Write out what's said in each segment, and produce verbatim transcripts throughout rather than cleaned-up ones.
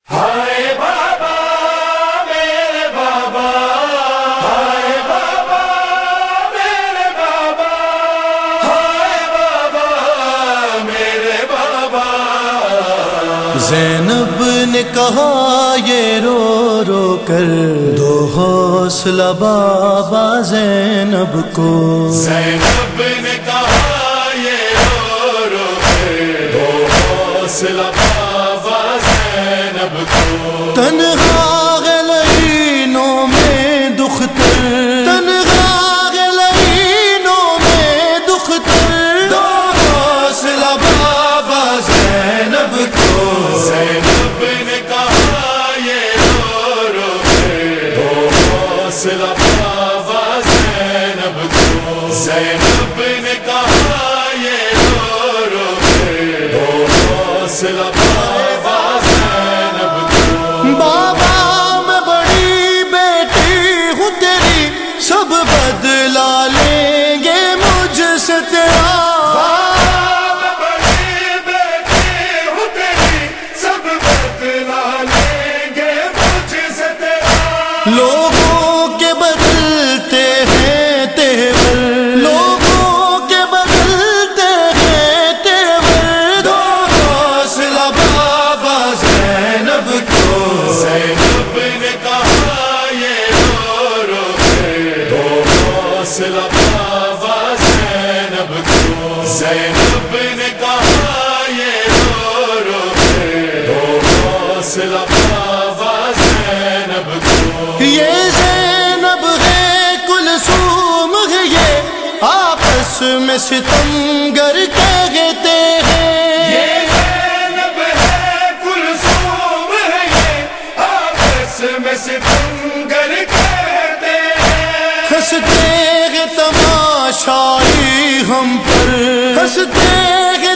ہائے بابا میرے بابا، ہائے بابا میرے بابا، ہائے بابا میرے بابا۔ زینب نے کہا یہ رو رو کر، دو حوصلہ بابا زینب کو۔ زینب نے کہا یہ رو رو کر، دو حوصلہ بابا زینب کو۔ تنہا غلینوں میں دختر، تنہا غلینوں میں دختر، دو حوصلہ بابا زینب کو۔ زینب نے کہا یہ رو رو کر، دو حوصلہ بابا زینب کو۔ زینب نے کہا یہ رو رو کر، دو حوصلہ بابا زینب کو۔ بابا میں بڑی بیٹی ہوں تیری، سب بدلا لیں گے مجھ سے تیرا۔ بابا بڑی بیٹی ہوں تیری، سب بدلا لیں گے مجھ سے تیرا۔ لوگوں کے بدلتے ہیں تیور، لوگوں کے بدلتے ہیں تیور، دو حوصلہ بابا زینب کو۔ زینب نے کہا یہ رو رو کر، دو حوصلہ بابا زینب کو۔ زینب نے کہا یہ رو رو کر، دو حوصلہ بابا زینب کو۔ یہ زینب ہے کلثوم ہے، یہ آپس میں ستمگر کہتے ہیں۔ یہ زینب ہے کلثوم ہے، یہ آپس میں ستمگر کہتے ہیں۔ ہنستے ہیں تماشائی ہم پر، ہنستے ہیں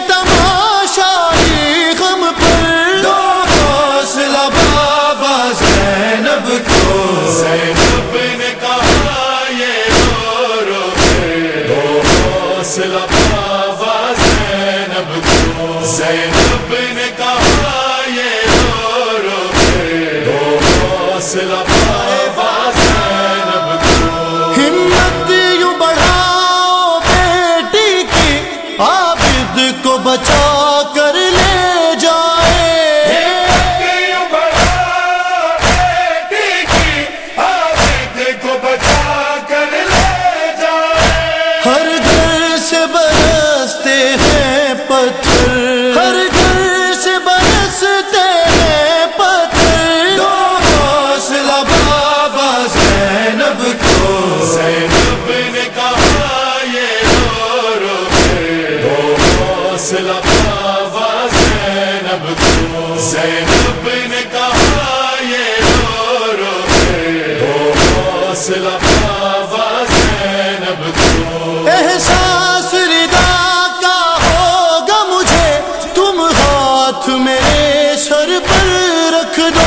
تماشائی ہم پر، دو حوصلہ بابا زینب کو۔ زینب نے کہا یہ رو رو کر، دو حوصلہ بابا زینب کو۔ زینب نے کہا یہ رو رو کر، دو حوصلہ بابا زینب کو۔ ہمت یوں بڑھاؤ بیٹی کی، عابد کو بچا کر لے جائے۔ یوں بڑا بیٹی کی، عابد کو بچا کر لے جائے۔ ہر گھر سے برستے ہیں پتھر، ہر گھر سے برستے ہیں پتھر، دو حوصلہ بابا زینب کو۔ زینب نے کہا یہ رو رو کر، دو حوصلہ بابا زینب کو۔ زینب نے کہا یہ رو رو کر، دو حوصلہ بابا زینب کو۔ احساس ردا کا ہوگا مجھے، تم ہاتھ میرے سر پر رکھ دو۔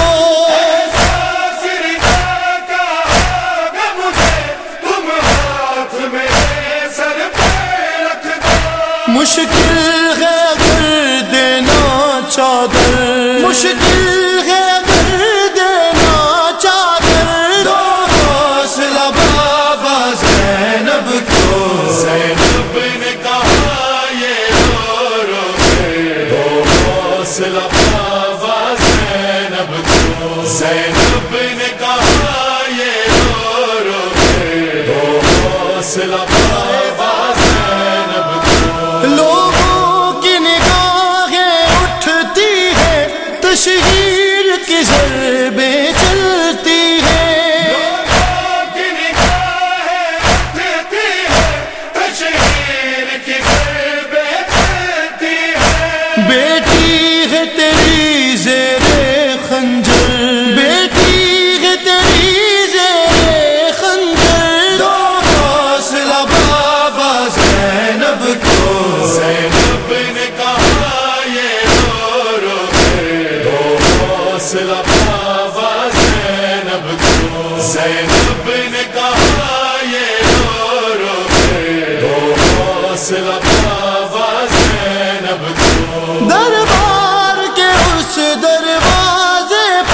احساس ردا کا ہوگا مجھے، تم ہاتھ میرے سر پہ رکھ دو۔ مشکل ہے اگر دینا چادر، مشکل ہے اگر دینا چادر، دو حوصلہ بابا زینب کو۔ زینب نے کہا یہ رو رو کر، دو حوصلہ بابا زینب کو۔ زینب نے کہا یہ رو رو کر، دو حوصلہ بابا زینب کو۔ لوگوں کی نگاہیں اٹھتی ہے، تشہیر کی ضربیں چلتی ہیں۔ لوگوں کی نگاہیں اٹھتی ہیں، تشہیر کی ضربیں چلتی ہیں۔ بیٹی ہے تیری زیر خنجر، بیٹی ہے تیری زیر خنجر، دو حوصلہ بابا زینب کو۔ زینب نے کہا یہ رو رو کر، دو حوصلہ بابا زینب کو۔ زینب نے کہا یہ رو رو کر، دو حوصلہ بابا زینب کو۔ دربار کے اس دروازے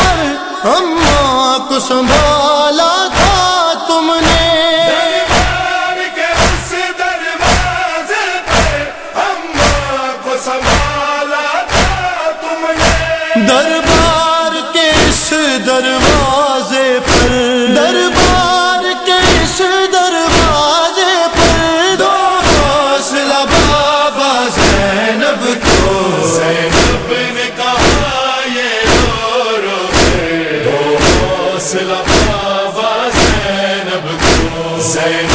اماں کو سنبھالا تھا تم نے، دربار کے اس دروازے پہ اماں کو سنبھالا تھا تم نے، دربار کے اس دروازے پر، دربار کے اس دروازے پر دو حوصلہ بابا زینب کو، زینب نے کہا یہ رو رو کے، دو حوصلہ بابا زینب کو، زینب